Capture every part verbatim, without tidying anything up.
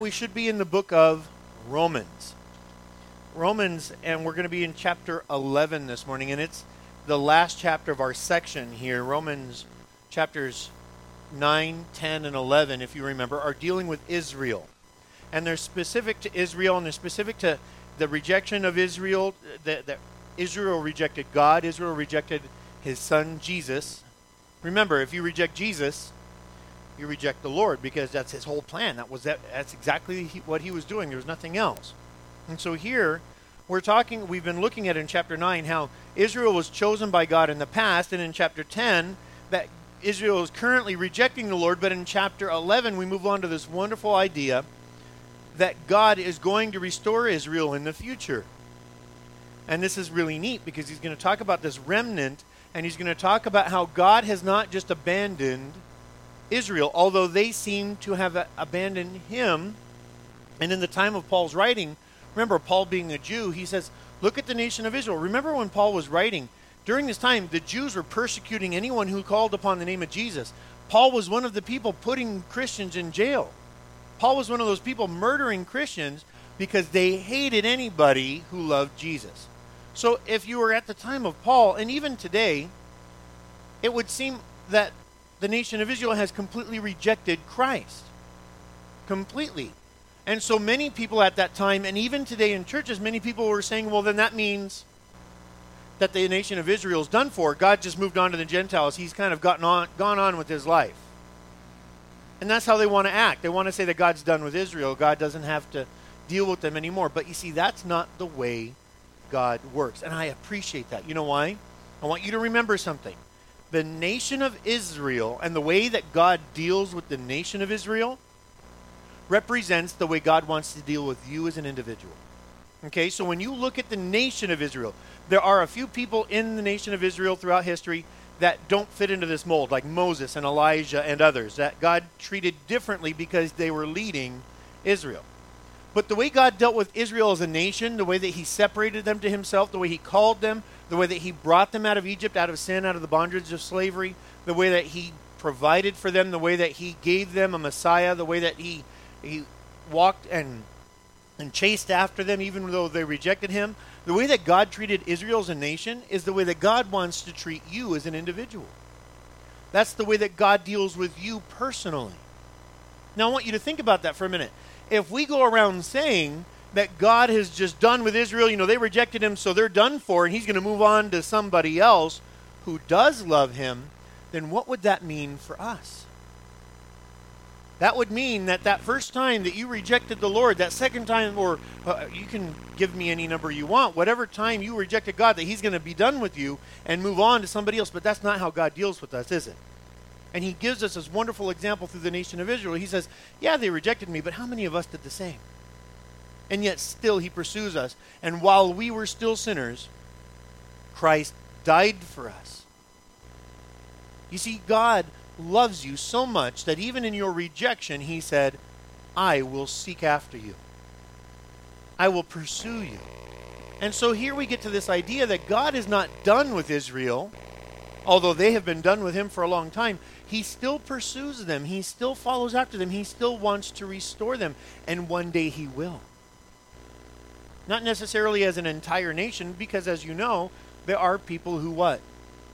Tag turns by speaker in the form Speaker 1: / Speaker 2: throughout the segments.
Speaker 1: We should be in the book of Romans. Romans, and we're going to be in chapter eleven this morning, and it's the last chapter of our section here. Romans chapters nine, ten, and eleven, if you remember, are dealing with Israel. And they're specific to Israel, and they're specific to the rejection of Israel, that, that Israel rejected God, Israel rejected his son Jesus. Remember, if you reject Jesus, you reject the Lord, because that's his whole plan. That was that. That's exactly he, what he was doing. There was nothing else. And so here, we're talking, we've been looking at in chapter nine how Israel was chosen by God in the past, and in chapter ten, that Israel is currently rejecting the Lord, but in chapter eleven, we move on to this wonderful idea that God is going to restore Israel in the future. And this is really neat, because he's going to talk about this remnant, and he's going to talk about how God has not just abandoned Israel, although they seem to have a- abandoned him. And in the time of Paul's writing, remember, Paul being a Jew, he says, look at the nation of Israel. Remember when Paul was writing, during this time, the Jews were persecuting anyone who called upon the name of Jesus. Paul was one of the people putting Christians in jail. Paul was one of those people murdering Christians because they hated anybody who loved Jesus. So if you were at the time of Paul, and even today, it would seem that the nation of Israel has completely rejected Christ. Completely. And so many people at that time, and even today in churches, many people were saying, well, then that means that the nation of Israel is done for. God just moved on to the Gentiles. He's kind of gotten on, gone on with his life. And that's how they want to act. They want to say that God's done with Israel. God doesn't have to deal with them anymore. But you see, that's not the way God works. And I appreciate that. You know why? I want you to remember something. The nation of Israel and the way that God deals with the nation of Israel represents the way God wants to deal with you as an individual. Okay, so when you look at the nation of Israel, there are a few people in the nation of Israel throughout history that don't fit into this mold, like Moses and Elijah and others, that God treated differently because they were leading Israel. But the way God dealt with Israel as a nation, the way that he separated them to himself, the way he called them, the way that he brought them out of Egypt, out of sin, out of the bondage of slavery, the way that he provided for them, the way that he gave them a Messiah, the way that he he walked and and chased after them even though they rejected him. The way that God treated Israel as a nation is the way that God wants to treat you as an individual. That's the way that God deals with you personally. Now I want you to think about that for a minute. If we go around saying that God has just done with Israel, you know, they rejected him, so they're done for, and he's going to move on to somebody else who does love him, then what would that mean for us? That would mean that that first time that you rejected the Lord, that second time, or uh, you can give me any number you want, whatever time you rejected God, that he's going to be done with you and move on to somebody else. But that's not how God deals with us, is it? And he gives us this wonderful example through the nation of Israel. He says, yeah, they rejected me, but how many of us did the same? And yet still he pursues us. And while we were still sinners, Christ died for us. You see, God loves you so much that even in your rejection, he said, I will seek after you. I will pursue you. And so here we get to this idea that God is not done with Israel, although they have been done with him for a long time. He still pursues them. He still follows after them. He still wants to restore them. And one day he will. Not necessarily as an entire nation, because as you know, there are people who what?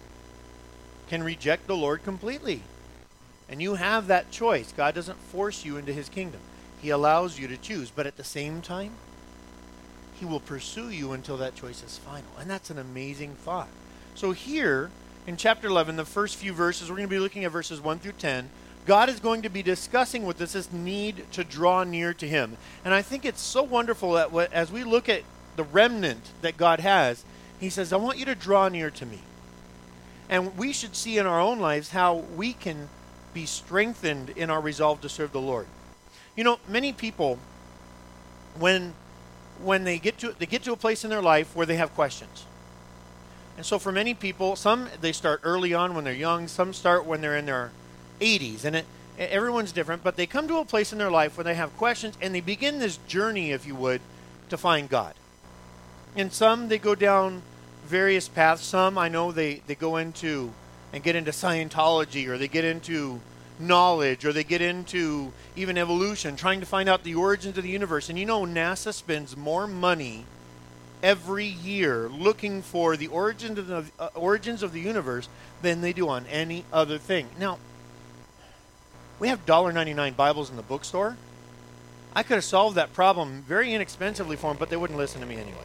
Speaker 1: Can reject the Lord completely. And you have that choice. God doesn't force you into his kingdom. He allows you to choose. But at the same time, he will pursue you until that choice is final. And that's an amazing thought. So here, in chapter eleven, the first few verses, we're going to be looking at verses one through ten. God is going to be discussing with us this need to draw near to him. And I think it's so wonderful that what, as we look at the remnant that God has, he says, I want you to draw near to me. And we should see in our own lives how we can be strengthened in our resolve to serve the Lord. You know, many people, when when they get to they get to a place in their life where they have questions. And so for many people, some they start early on when they're young, some start when they're in their eighties, and it, everyone's different, but they come to a place in their life where they have questions, and they begin this journey, if you would, to find God. And some, they go down various paths. Some, I know, they, they go into and get into Scientology, or they get into knowledge, or they get into even evolution, trying to find out the origins of the universe. And you know, NASA spends more money every year looking for the origins of the, uh, origins of the universe than they do on any other thing. Now, we have one dollar ninety-nine Bibles in the bookstore. I could have solved that problem very inexpensively for them, but they wouldn't listen to me anyway.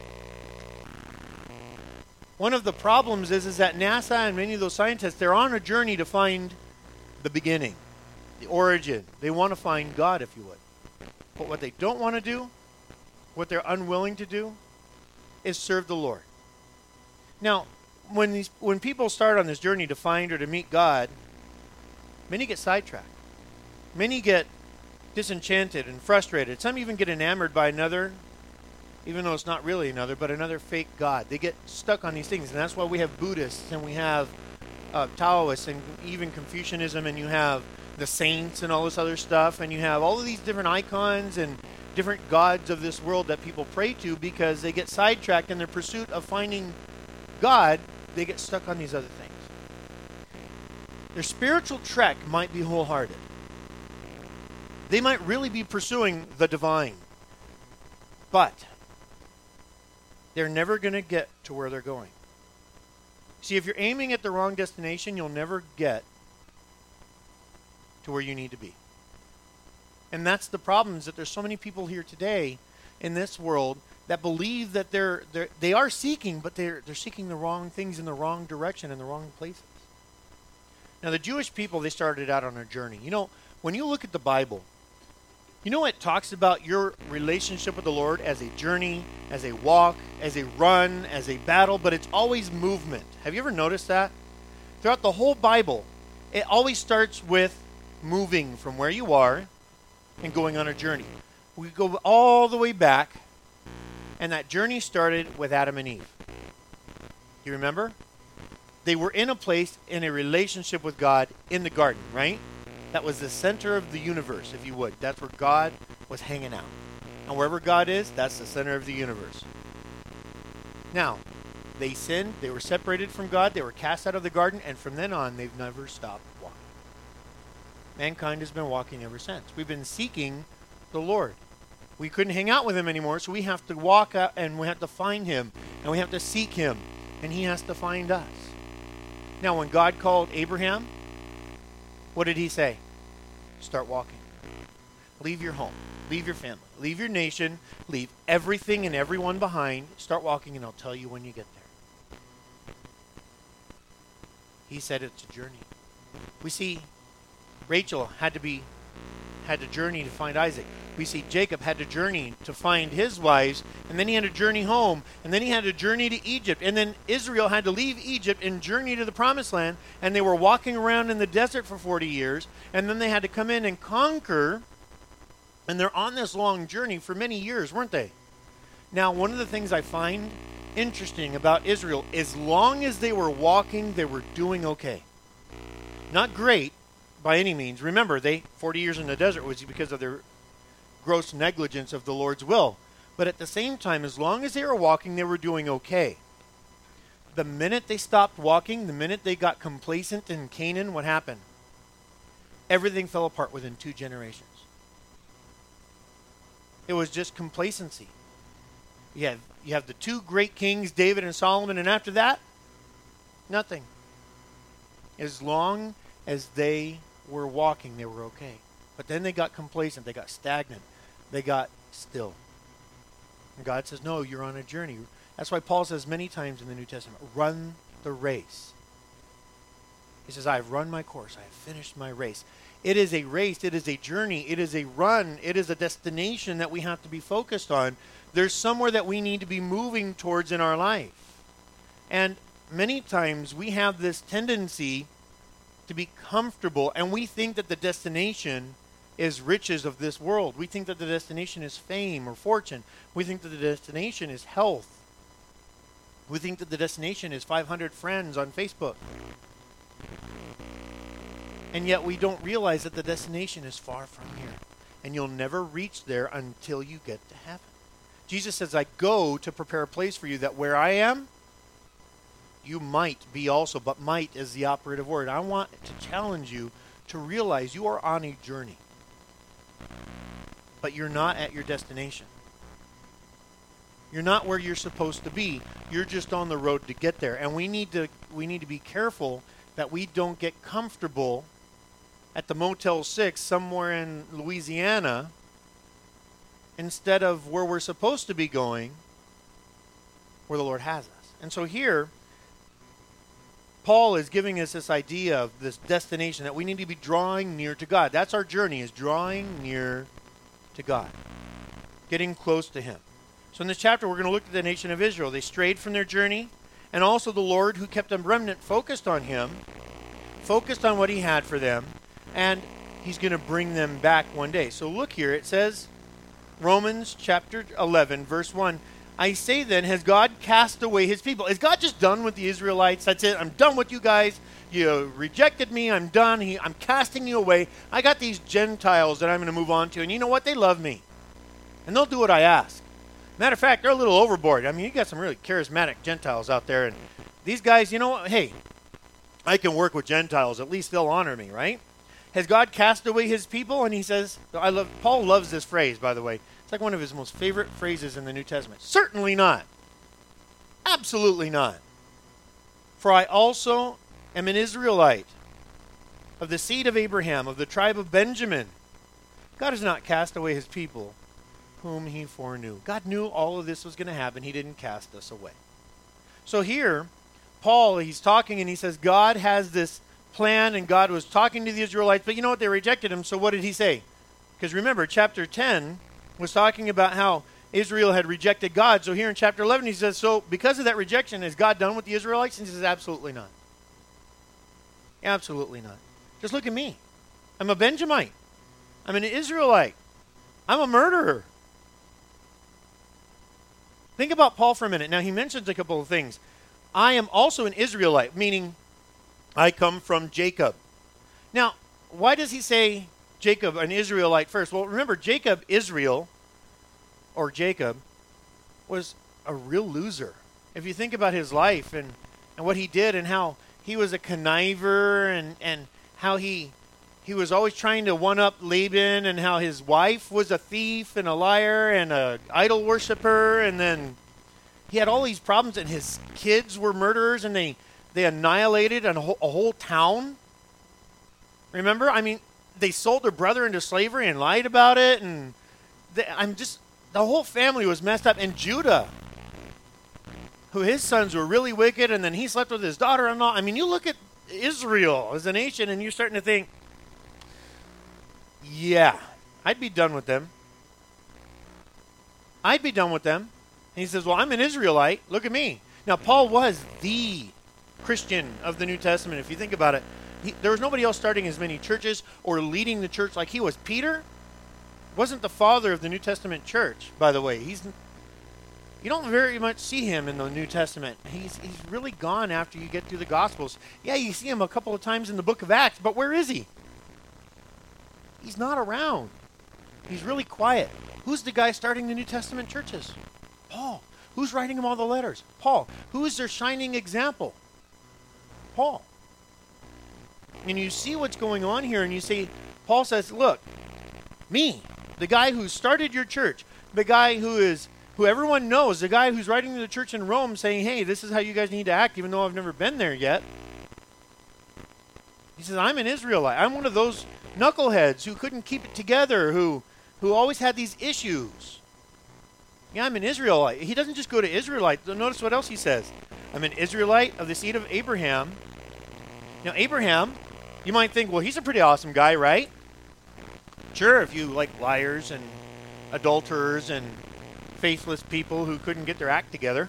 Speaker 1: One of the problems is, is that NASA and many of those scientists, they're on a journey to find the beginning, the origin. They want to find God, if you would. But what they don't want to do, what they're unwilling to do, is serve the Lord. Now, when these when people start on this journey to find or to meet God, many get sidetracked. Many get disenchanted and frustrated. Some even get enamored by another, even though it's not really another, but another fake God. They get stuck on these things, and that's why we have Buddhists, and we have uh, Taoists, and even Confucianism, and you have the saints and all this other stuff, and you have all of these different icons and different gods of this world that people pray to, because they get sidetracked in their pursuit of finding God. They get stuck on these other things. Their spiritual trek might be wholehearted. They might really be pursuing the divine, but they're never going to get to where they're going. See, if you're aiming at the wrong destination, you'll never get to where you need to be. And that's the problem, is that there's so many people here today in this world that believe that they're, they're they are seeking, but they're they're seeking the wrong things in the wrong direction, in the wrong places. Now, the Jewish people, they started out on a journey. You know, when you look at the Bible, you know it talks about your relationship with the Lord as a journey, as a walk, as a run, as a battle, but it's always movement. Have you ever noticed that? Throughout the whole Bible, it always starts with moving from where you are and going on a journey. We go all the way back, and that journey started with Adam and Eve. Do you remember? They were in a place, in a relationship with God in the garden, right? That was the center of the universe, if you would. That's where God was hanging out. And wherever God is, that's the center of the universe. Now, they sinned. They were separated from God. They were cast out of the garden. And from then on, they've never stopped walking. Mankind has been walking ever since. We've been seeking the Lord. We couldn't hang out with him anymore, so we have to walk out and we have to find him. And we have to seek him. And he has to find us. Now, when God called Abraham, what did he say? Start walking. Leave your home. Leave your family. Leave your nation. Leave everything and everyone behind. Start walking, and I'll tell you when you get there. He said it's a journey. We see Rachel had to be had to journey to find Isaac. We see Jacob had to journey to find his wives, and then he had to journey home, and then he had to journey to Egypt, and then Israel had to leave Egypt and journey to the Promised Land, and they were walking around in the desert for forty years, and then they had to come in and conquer, and they're on this long journey for many years, weren't they? Now, one of the things I find interesting about Israel, as long as they were walking, they were doing okay. Not great by any means. Remember, they forty years in the desert was because of their gross negligence of the Lord's will. But at the same time, as long as they were walking, they were doing okay. The minute they stopped walking, the minute they got complacent in Canaan, what happened? Everything fell apart within two generations. It was just complacency. You have, you have the two great kings, David and Solomon, and after that, nothing. As long as they were walking, they were okay. But then they got complacent, they got stagnant, they got still. And God says, no, you're on a journey. That's why Paul says many times in the New Testament, run the race. He says, I have run my course, I have finished my race. It is a race, it is a journey, it is a run, it is a destination that we have to be focused on. There's somewhere that we need to be moving towards in our life. And many times we have this tendency to be comfortable, and we think that the destination is riches of this world. We think that the destination is fame or fortune. We think that the destination is health. We think that the destination is five hundred friends on Facebook. And yet we don't realize that the destination is far from here. And you'll never reach there until you get to heaven. Jesus says, I go to prepare a place for you, that where I am, you might be also. But might is the operative word. I want to challenge you to realize you are on a journey, but you're not at your destination. You're not where you're supposed to be. You're just on the road to get there. And we need to we need to be careful that we don't get comfortable at the Motel six somewhere in Louisiana instead of where we're supposed to be going, where the Lord has us. And so here, Paul is giving us this idea of this destination that we need to be drawing near to God. That's our journey, is drawing near to God, getting close to Him. So in this chapter, we're going to look at the nation of Israel. They strayed from their journey, and also the Lord, who kept a remnant focused on Him, focused on what He had for them, and He's going to bring them back one day. So look here. It says, Romans chapter eleven, verse one, I say then, has God cast away His people? Is God just done with the Israelites? That's it. I'm done with you guys. You rejected me. I'm done. He, I'm casting you away. I got these Gentiles that I'm going to move on to, and you know what? They love me, and they'll do what I ask. Matter of fact, they're a little overboard. I mean, you got some really charismatic Gentiles out there, and these guys, you know what? Hey, I can work with Gentiles. At least they'll honor me, right? Has God cast away His people? And he says, I love. Paul loves this phrase, by the way. It's like one of his most favorite phrases in the New Testament. Certainly not. Absolutely not. For I also am an Israelite, of the seed of Abraham, of the tribe of Benjamin. God has not cast away His people, whom He foreknew. God knew all of this was going to happen. He didn't cast us away. So here, Paul, he's talking and he says, God has this plan, and God was talking to the Israelites, but you know what? They rejected Him, so what did He say? Because remember, chapter ten was talking about how Israel had rejected God. So here in chapter eleven, he says, so because of that rejection, is God done with the Israelites? And he says, absolutely not. Absolutely not. Just look at me. I'm a Benjamite. I'm an Israelite. I'm a murderer. Think about Paul for a minute. Now, he mentions a couple of things. I am also an Israelite, meaning I come from Jacob. Now, why does he say Jacob, an Israelite, first? Well, remember, Jacob, Israel, or Jacob, was a real loser. If you think about his life and, and what he did and how he was a conniver and, and how he he was always trying to one-up Laban, and how his wife was a thief and a liar and an idol worshiper, and then he had all these problems, and his kids were murderers, and they, they annihilated a whole, a whole town. Remember? I mean, they sold their brother into slavery and lied about it, and they, I'm just, the whole family was messed up. And Judah, who his sons were really wicked, and then he slept with his daughter-in-law. I mean, you look at Israel as a nation, and you're starting to think, yeah, I'd be done with them. I'd be done with them. And he says, well, I'm an Israelite. Look at me. Now, Paul was the Christian of the New Testament. If you think about it, he, there was nobody else starting as many churches or leading the church like he was. Peter wasn't the father of the New Testament church, by the way. He's You don't very much see him in the New Testament. He's, he's really gone after you get through the Gospels. Yeah, you see him a couple of times in the book of Acts, but where is he? He's not around. He's really quiet. Who's the guy starting the New Testament churches? Paul. Who's writing them all the letters? Paul. Who is their shining example? Paul. And you see what's going on here, and you see, Paul says, look, me, the guy who started your church, the guy who is, who everyone knows, the guy who's writing to the church in Rome saying, hey, this is how you guys need to act, even though I've never been there yet. He says, I'm an Israelite. I'm one of those knuckleheads who couldn't keep it together, who who always had these issues. Yeah, I'm an Israelite. He doesn't just go to Israelite. Notice what else he says. I'm an Israelite of the seed of Abraham. Now, Abraham, you might think, well, he's a pretty awesome guy, right? Sure, if you like liars and adulterers and faithless people who couldn't get their act together.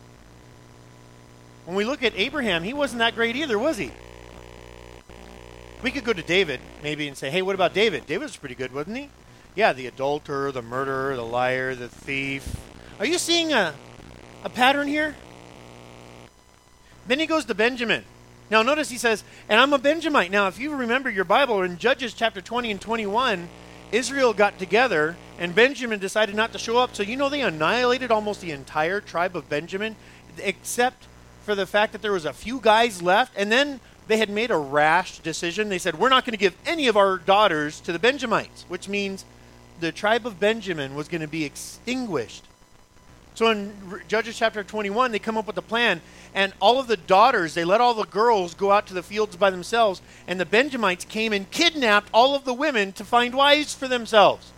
Speaker 1: When we look at Abraham, he wasn't that great either, was he? We could go to David, maybe, and say, hey, what about David? David was pretty good, wasn't he? Yeah, the adulterer, the murderer, the liar, the thief. Are you seeing a, a pattern here? Then he goes to Benjamin. Now, notice he says, and I'm a Benjamite. Now, if you remember your Bible, in Judges chapter twenty and twenty-one, Israel got together, and Benjamin decided not to show up. So you know they annihilated almost the entire tribe of Benjamin, except for the fact that there was a few guys left. And then they had made a rash decision. They said, we're not going to give any of our daughters to the Benjamites, which means the tribe of Benjamin was going to be extinguished. So in Judges chapter twenty-one, they come up with a plan, and all of the daughters, they let all the girls go out to the fields by themselves, and the Benjamites came and kidnapped all of the women to find wives for themselves.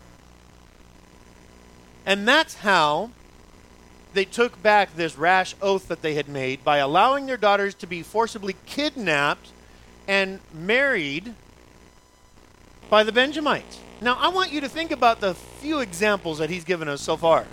Speaker 1: And that's how they took back this rash oath that they had made by allowing their daughters to be forcibly kidnapped and married by the Benjamites. Now, I want you to think about the few examples that he's given us so far.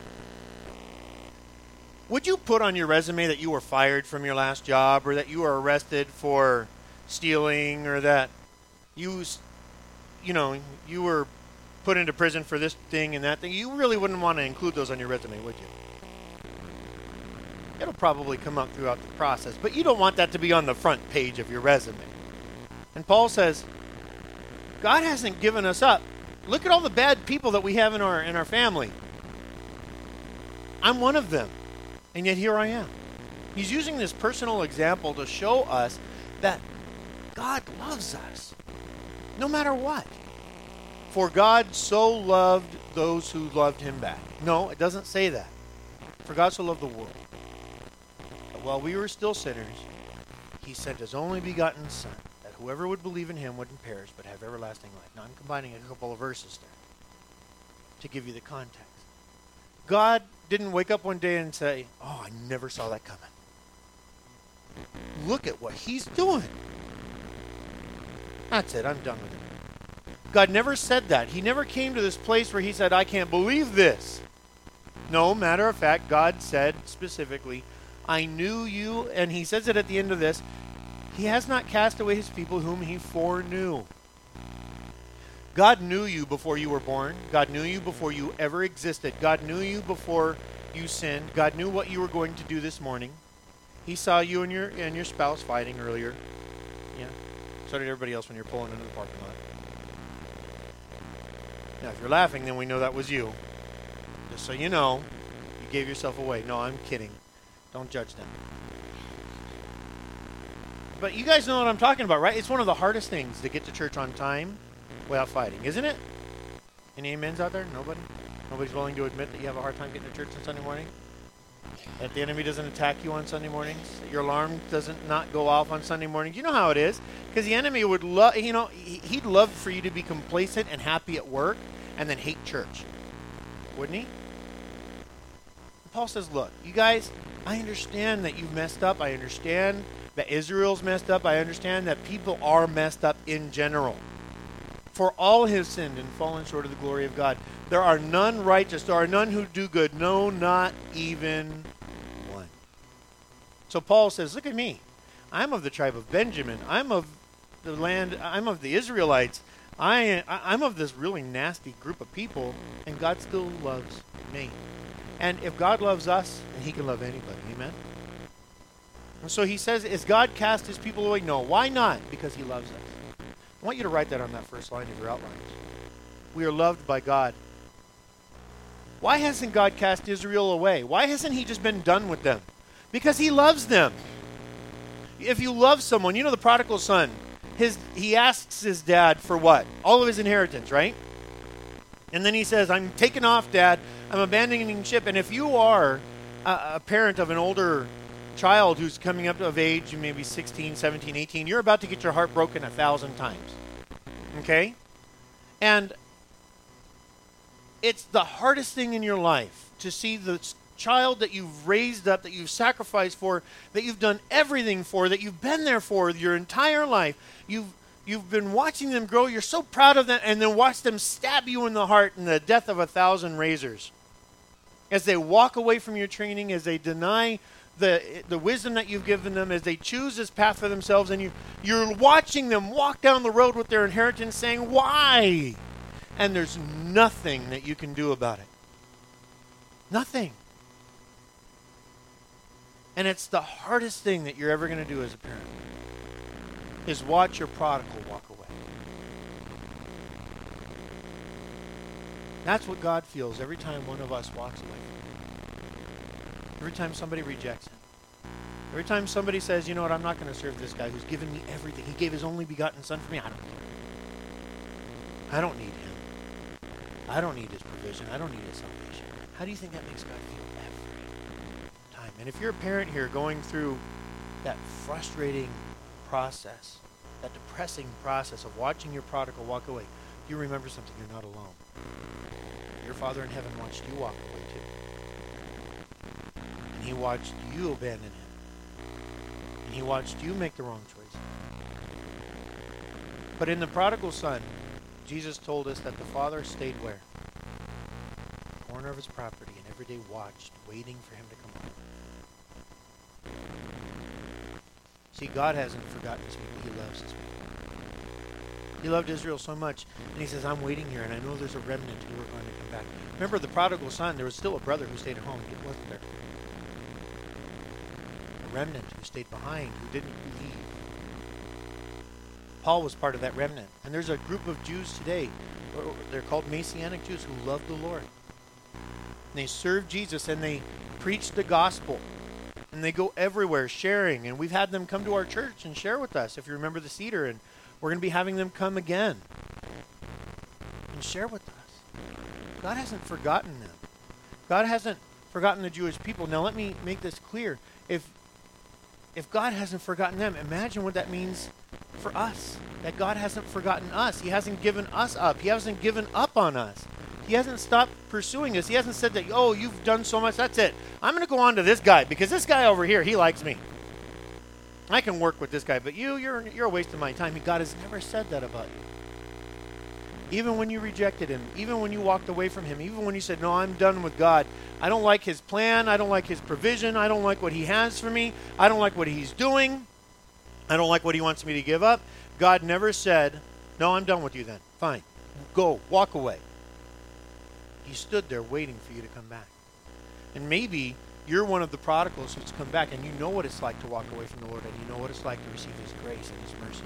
Speaker 1: Would you put on your resume that you were fired from your last job, or that you were arrested for stealing, or that you, you know, you were put into prison for this thing and that thing? You really wouldn't want to include those on your resume, would you? It'll probably come up throughout the process, but you don't want that to be on the front page of your resume. And Paul says, God hasn't given us up. Look at all the bad people that we have in our in our family. I'm one of them. And yet here I am. He's using this personal example to show us that God loves us, no matter what. For God so loved those who loved him back. No, it doesn't say that. For God so loved the world, that while we were still sinners, he sent his only begotten Son, that whoever would believe in him wouldn't perish, but have everlasting life. Now I'm combining a couple of verses there to give you the context. God didn't wake up one day and say, oh, I never saw that coming. Look at what he's doing. That's it. I'm done with it. God never said that. He never came to this place where he said, I can't believe this. No, matter of fact, God said specifically, I knew you, and he says it at the end of this, he has not cast away his people whom he foreknew. God knew you before you were born. God knew you before you ever existed. God knew you before you sinned. God knew what you were going to do this morning. He saw you and your and your spouse fighting earlier. Yeah. So did everybody else when you're pulling into the parking lot. Now, if you're laughing, then we know that was you. Just so you know, you gave yourself away. No, I'm kidding. Don't judge them. But you guys know what I'm talking about, right? It's one of the hardest things to get to church on time without fighting, isn't it? Any amens out there? Nobody? Nobody's willing to admit that you have a hard time getting to church on Sunday morning? That the enemy doesn't attack you on Sunday mornings? That your alarm doesn't not go off on Sunday mornings? You know how it is. Because the enemy would love, you know, he'd love for you to be complacent and happy at work and then hate church. Wouldn't he? Paul says, look, you guys, I understand that you've messed up. I understand that Israel's messed up. I understand that people are messed up in general. For all have sinned and fallen short of the glory of God. There are none righteous. There are none who do good. No, not even one. So Paul says, look at me. I'm of the tribe of Benjamin. I'm of the land. I'm of the Israelites. I, I'm of this really nasty group of people, and God still loves me. And if God loves us, then he can love anybody. Amen? And so he says, is God cast his people away? No. Why not? Because he loves us. I want you to write that on that first line of your outlines. We are loved by God. Why hasn't God cast Israel away? Why hasn't he just been done with them? Because he loves them. If you love someone, you know the prodigal son, his he asks his dad for what? All of his inheritance, right? And then he says, I'm taking off, Dad. I'm abandoning ship. And if you are a, a parent of an older child who's coming up of age, maybe sixteen, seventeen, eighteen, you're about to get your heart broken a thousand times. Okay? And it's the hardest thing in your life to see the child that you've raised up, that you've sacrificed for, that you've done everything for, that you've been there for your entire life. You've You've been watching them grow. You're so proud of them, and then watch them stab you in the heart in the death of a thousand razors. As they walk away from your training, as they deny the the wisdom that you've given them, as they choose this path for themselves, and you, you're watching them walk down the road with their inheritance saying, why? And there's nothing that you can do about it. Nothing. And it's the hardest thing that you're ever going to do as a parent, is watch your prodigal walk away. That's what God feels every time one of us walks away from him. Every time somebody rejects him. Every time somebody says, you know what, I'm not going to serve this guy who's given me everything. He gave his only begotten son for me. I don't need him. I don't need him. I don't need his provision. I don't need his salvation. How do you think that makes God feel every time? And if you're a parent here going through that frustrating process, that depressing process of watching your prodigal walk away, you remember something, you're not alone. Your Father in heaven watched you walk away too. And he watched you abandon him. And he watched you make the wrong choice. But in the prodigal son, Jesus told us that the father stayed where? The corner of his property and every day watched, waiting for him to come home. See, God hasn't forgotten his people. He loves his people. He loved Israel so much, and he says, I'm waiting here, and I know there's a remnant who are going to come back. Remember the prodigal son, there was still a brother who stayed at home. He wasn't there. A remnant who stayed behind, who didn't leave. Paul was part of that remnant. And there's a group of Jews today, they're called Messianic Jews, who love the Lord. And they serve Jesus, and they preach the gospel. And they go everywhere sharing. And we've had them come to our church and share with us, if you remember the Cedar. And we're going to be having them come again and share with us. God hasn't forgotten them. God hasn't forgotten the Jewish people. Now let me make this clear. If if God hasn't forgotten them, imagine what that means for us. That God hasn't forgotten us. He hasn't given us up. He hasn't given up on us. He hasn't stopped pursuing us. He hasn't said that, oh, you've done so much, that's it. I'm going to go on to this guy because this guy over here, he likes me. I can work with this guy, but you, you're, you're a waste of my time. God has never said that about you. Even when you rejected him, even when you walked away from him, even when you said, no, I'm done with God. I don't like his plan. I don't like his provision. I don't like what he has for me. I don't like what he's doing. I don't like what he wants me to give up. God never said, no, I'm done with you then. Fine. Go. Walk away. He stood there waiting for you to come back. And maybe you're one of the prodigals who's come back, and you know what it's like to walk away from the Lord, and you know what it's like to receive his grace and his mercy.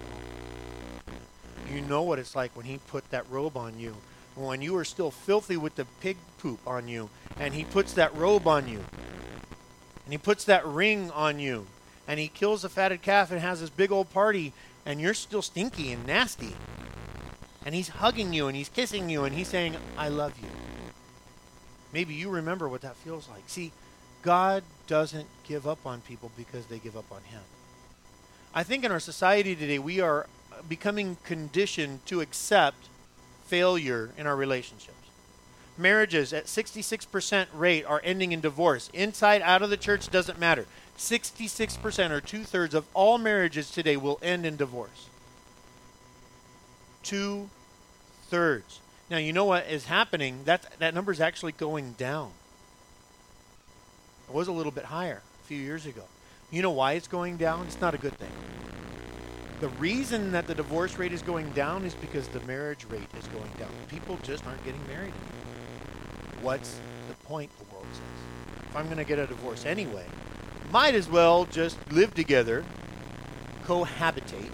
Speaker 1: You know what it's like when he put that robe on you, when you were still filthy with the pig poop on you, and he puts that robe on you, and he puts that ring on you, and he kills the fatted calf and has this big old party, and you're still stinky and nasty. And he's hugging you, and he's kissing you, and he's saying, I love you. Maybe you remember what that feels like. See, God doesn't give up on people because they give up on him. I think in our society today, we are becoming conditioned to accept failure in our relationships. Marriages at sixty-six percent rate are ending in divorce. Inside, out of the church, doesn't matter. sixty-six percent or two-thirds of all marriages today will end in divorce. Two-thirds. Now, you know what is happening? That, that number is actually going down. It was a little bit higher a few years ago. You know why it's going down? It's not a good thing. The reason that the divorce rate is going down is because the marriage rate is going down. People just aren't getting married anymore. What's the point, the world says? If I'm going to get a divorce anyway, might as well just live together, cohabitate.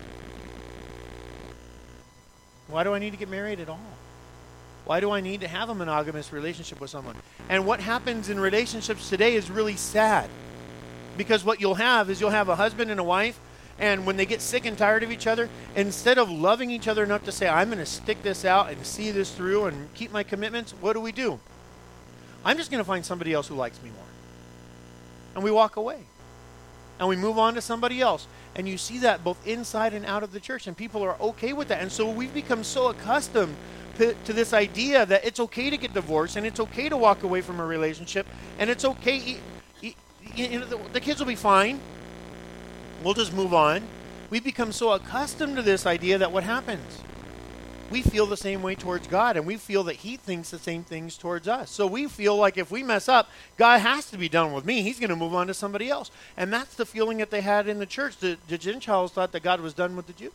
Speaker 1: Why do I need to get married at all? Why do I need to have a monogamous relationship with someone? And what happens in relationships today is really sad. Because what you'll have is you'll have a husband and a wife, and when they get sick and tired of each other, instead of loving each other enough to say, I'm going to stick this out and see this through and keep my commitments, what do we do? I'm just going to find somebody else who likes me more. And we walk away. And we move on to somebody else. And you see that both inside and out of the church. And people are okay with that. And so we've become so accustomed to, to this idea that it's okay to get divorced, and it's okay to walk away from a relationship, and it's okay, you know, the, the kids will be fine. We'll just move on. We've become so accustomed to this idea that what happens? We feel the same way towards God, and we feel that he thinks the same things towards us. So we feel like if we mess up, God has to be done with me. He's going to move on to somebody else. And that's the feeling that they had in the church. The, the Gentiles thought that God was done with the Jews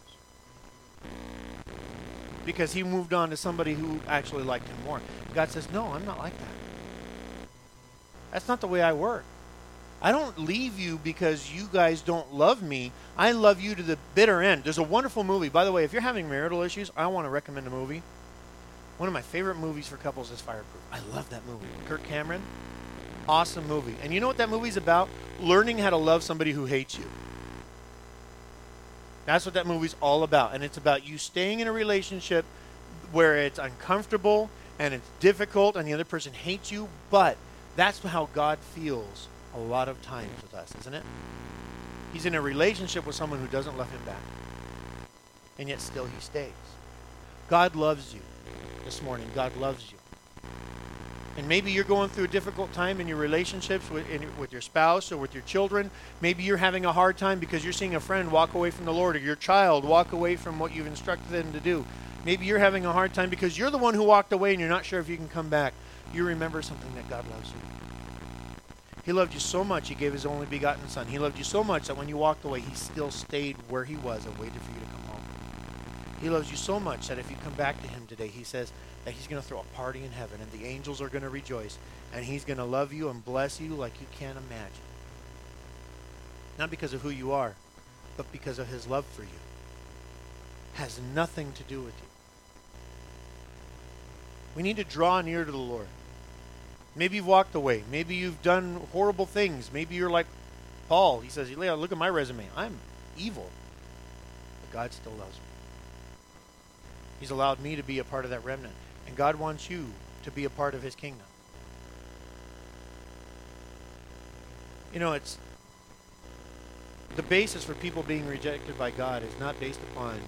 Speaker 1: because he moved on to somebody who actually liked him more. God says, no, I'm not like that. That's not the way I work. I don't leave you because you guys don't love me. I love you to the bitter end. There's a wonderful movie. By the way, if you're having marital issues, I want to recommend a movie. One of my favorite movies for couples is Fireproof. I love that movie. Kirk Cameron. Awesome movie. And you know what that movie's about? learning how to love somebody who hates you. That's what that movie's all about. And it's about you staying in a relationship where it's uncomfortable and it's difficult and the other person hates you, but that's how God feels a lot of times with us, isn't it? He's in a relationship with someone who doesn't love him back. And yet still he stays. God loves you this morning. God loves you. And maybe you're going through a difficult time in your relationships with, in, with your spouse or with your children. Maybe you're having a hard time because you're seeing a friend walk away from the Lord, or your child walk away from what you've instructed them to do. Maybe you're having a hard time because you're the one who walked away and you're not sure if you can come back. You remember something, that God loves you. He loved you so much, he gave his only begotten son. He loved you so much that when you walked away, he still stayed where he was and waited for you to come home. He loves you so much that if you come back to him today, he says that he's going to throw a party in heaven and the angels are going to rejoice and he's going to love you and bless you like you can't imagine. Not because of who you are, but because of his love for you. Has nothing to do with you. We need to draw near to the Lord. Maybe you've walked away. Maybe you've done horrible things. Maybe you're like Paul. He says, Leah, look at my resume. I'm evil. But God still loves me. He's allowed me to be a part of that remnant. And God wants you to be a part of his kingdom. You know, it's the basis for people being rejected by God is not based upon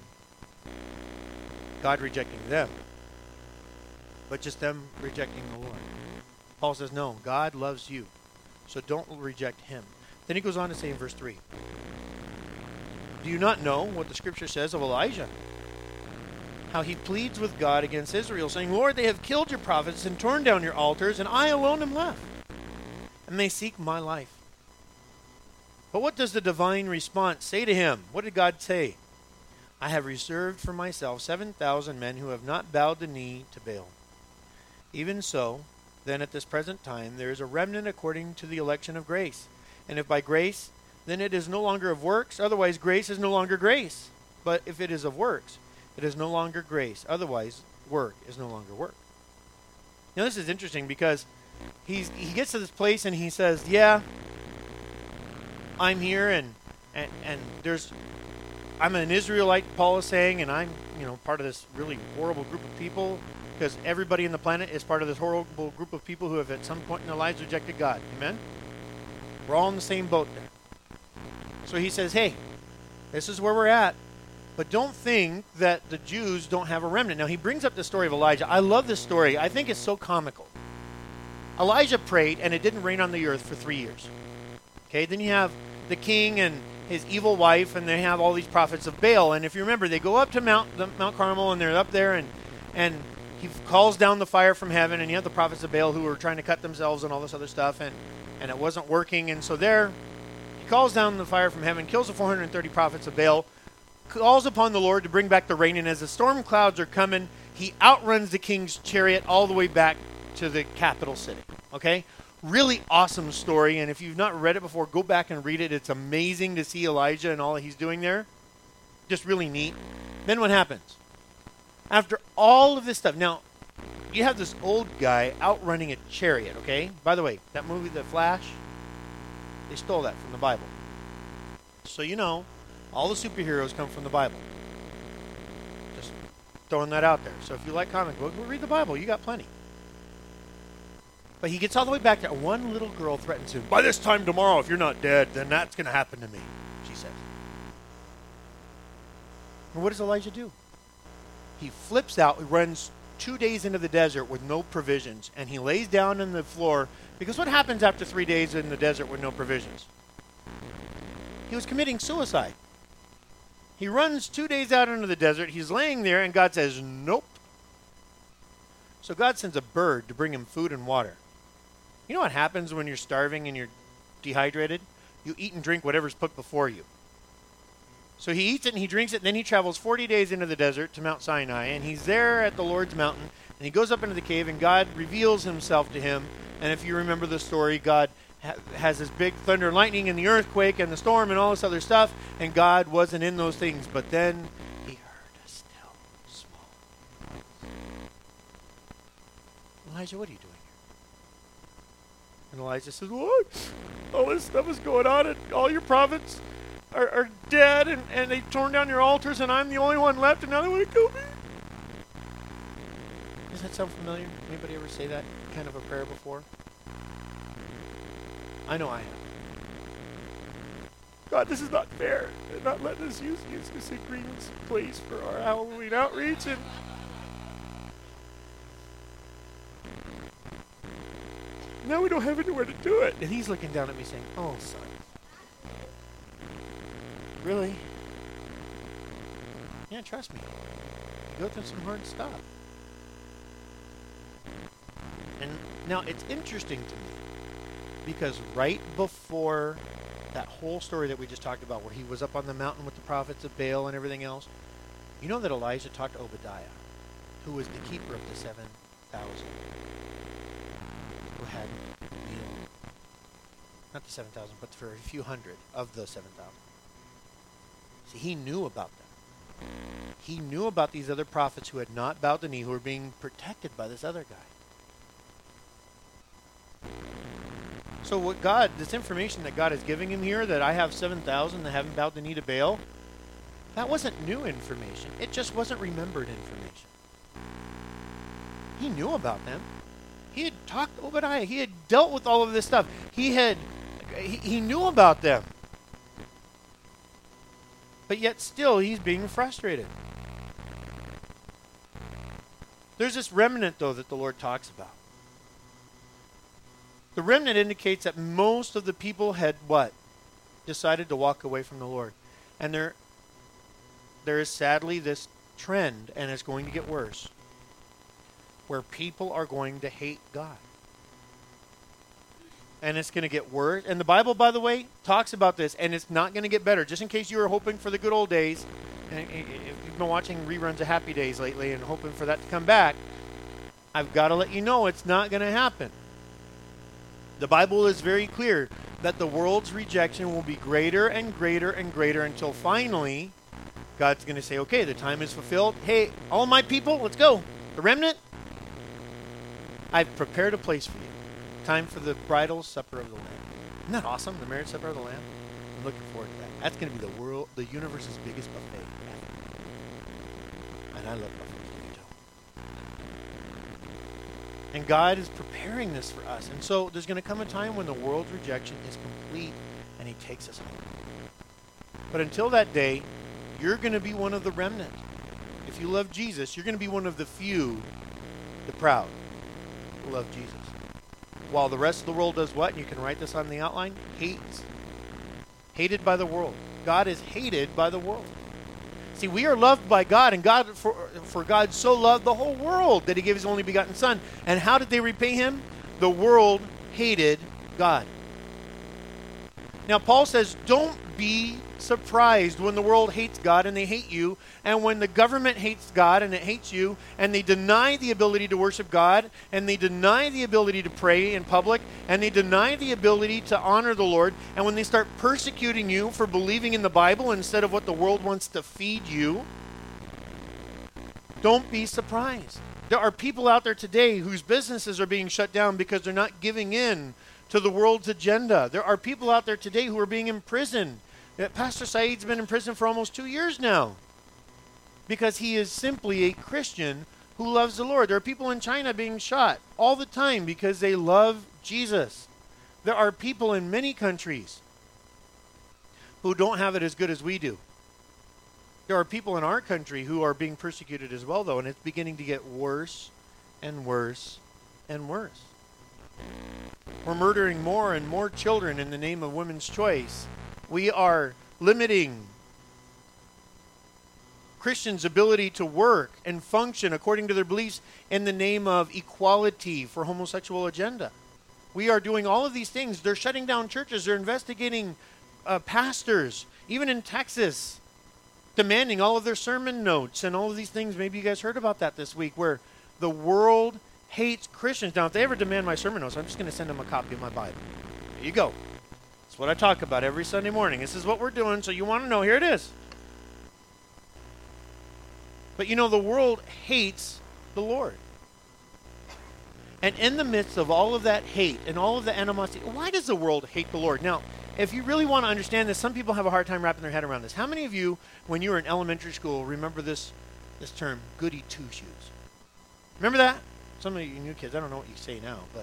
Speaker 1: God rejecting them, but just them rejecting the Lord. Paul says, no, God loves you, so don't reject him. Then he goes on to say in verse three, do you not know what the scripture says of Elijah? How he pleads with God against Israel, saying, Lord, they have killed your prophets and torn down your altars, and I alone am left, and they seek my life. But what does the divine response say to him? What did God say? I have reserved for myself seven thousand men who have not bowed the knee to Baal. Even so, then at this present time there is a remnant according to the election of grace. And if by grace, then it is no longer of works. Otherwise, grace is no longer grace. But if it is of works, it is no longer grace. Otherwise, work is no longer work. Now this is interesting because he's he gets to this place and he says, yeah, I'm here and and, and there's I'm an Israelite, Paul is saying, and I'm, you know, part of this really horrible group of people, because everybody on the planet is part of this horrible group of people who have at some point in their lives rejected God. Amen? We're all in the same boat there. So he says, hey, this is where we're at, but don't think that the Jews don't have a remnant. Now he brings up the story of Elijah. I love this story. I think it's so comical. Elijah prayed, and it didn't rain on the earth for three years. Okay, then you have the king and his evil wife, and they have all these prophets of Baal. And if you remember, they go up to Mount the, Mount Carmel, and they're up there, and and he calls down the fire from heaven, and you have the prophets of Baal who are trying to cut themselves and all this other stuff, and, and it wasn't working. And so there, he calls down the fire from heaven, kills the four hundred thirty prophets of Baal, calls upon the Lord to bring back the rain, and as the storm clouds are coming, he outruns the king's chariot all the way back to the capital city. Okay? Really awesome story, and if you've not read it before, go back and read it. It's amazing to see Elijah and all that he's doing there. Just really neat. Then what happens? After all of this stuff, now, you have this old guy outrunning a chariot, okay? By the way, that movie, The Flash, they stole that from the Bible. So you know, all the superheroes come from the Bible. Just throwing that out there. So if you like comic books, well, read the Bible. You got plenty. But he gets all the way back there. One little girl threatens him. By this time tomorrow, if you're not dead, then that's going to happen to me, she says. And what does Elijah do? He flips out, runs two days into the desert with no provisions, and he lays down on the floor. Because what happens after three days in the desert with no provisions? He was committing suicide. He runs two days out into the desert. He's laying there, and God says, nope. So God sends a bird to bring him food and water. You know what happens when you're starving and you're dehydrated? You eat and drink whatever's put before you. So he eats it and he drinks it, and then he travels forty days into the desert to Mount Sinai, and he's there at the Lord's mountain, and he goes up into the cave, and God reveals himself to him. And if you remember the story, God ha- has this big thunder and lightning and the earthquake and the storm and all this other stuff, and God wasn't in those things. But then he heard a still small voice. Elijah, what are you doing here? And Elijah says, what? All this stuff is going on, and all your prophets are, are dead, and, and they've torn down your altars, and I'm the only one left, and now they want to kill me. Does that sound familiar? Anybody ever say that kind of a prayer before? I know I have. God, this is not fair. They're not letting us use the Institute Green's place for our Halloween outreach, and now we don't have anywhere to do it. And he's looking down at me saying, oh, son. Really? Yeah, trust me. You go through some hard stuff. And now it's interesting to me because right before that whole story that we just talked about where he was up on the mountain with the prophets of Baal and everything else, you know that Elijah talked to Obadiah, who was the keeper of the seven thousand, who had, you know, not the seven thousand, but for a few hundred of the seven thousand. See, he knew about them. He knew about these other prophets who had not bowed the knee, who were being protected by this other guy. So what God, this information that God is giving him here, that I have seven thousand that haven't bowed the knee to Baal, that wasn't new information. It just wasn't remembered information. He knew about them. He had talked to Obadiah. He had dealt with all of this stuff. He had, he, he knew about them. But yet still, he's being frustrated. There's this remnant, though, that the Lord talks about. The remnant indicates that most of the people had what? Decided to walk away from the Lord. And there, there is sadly this trend, and it's going to get worse, where people are going to hate God. And it's going to get worse. And the Bible, by the way, talks about this, and it's not going to get better. Just in case you were hoping for the good old days, and if you've been watching reruns of Happy Days lately and hoping for that to come back, I've got to let you know it's not going to happen. The Bible is very clear that the world's rejection will be greater and greater and greater until finally God's going to say, okay, the time is fulfilled. Hey, all my people, let's go. The remnant, I've prepared a place for you. Time for the bridal supper of the Lamb. Isn't that awesome, the marriage supper of the Lamb? I'm looking forward to that. That's going to be the world, the universe's biggest buffet. And I love buffets. And God is preparing this for us. And so there's going to come a time when the world's rejection is complete and he takes us home. But until that day, you're going to be one of the remnant. If you love Jesus, you're going to be one of the few, the proud, who love Jesus. While the rest of the world does what? And you can write this on the outline. Hates. Hated by the world. God is hated by the world. See, we are loved by God, and God, for, for God so loved the whole world that he gave his only begotten Son. And how did they repay him? The world hated God. Now, Paul says, don't be surprised when the world hates God and they hate you, and when the government hates God and it hates you, and they deny the ability to worship God, and they deny the ability to pray in public, and they deny the ability to honor the Lord, and when they start persecuting you for believing in the Bible instead of what the world wants to feed you, don't be surprised. There are people out there today whose businesses are being shut down because they're not giving in to the world's agenda. There are people out there today who are being imprisoned. Pastor Saeed's been in prison for almost two years now because he is simply a Christian who loves the Lord. There are people in China being shot all the time because they love Jesus. There are people in many countries who don't have it as good as we do. There are people in our country who are being persecuted as well, though, and it's beginning to get worse and worse and worse. We're murdering more and more children in the name of women's choice. We are limiting Christians' ability to work and function according to their beliefs in the name of equality for homosexual agenda. We are doing all of these things. They're shutting down churches. They're investigating uh, pastors, even in Texas, demanding all of their sermon notes and all of these things. Maybe you guys heard about that this week, where the world hates Christians. Now, if they ever demand my sermon notes, I'm just going to send them a copy of my Bible. There you go. It's what I talk about every Sunday morning. This is what we're doing, so you want to know, here it is. But you know, the world hates the Lord. And in the midst of all of that hate and all of the animosity, why does the world hate the Lord? Now, if you really want to understand this, some people have a hard time wrapping their head around this. How many of you, when you were in elementary school, remember this this term, goody two-shoes? Remember that? Some of you new kids, I don't know what you say now, but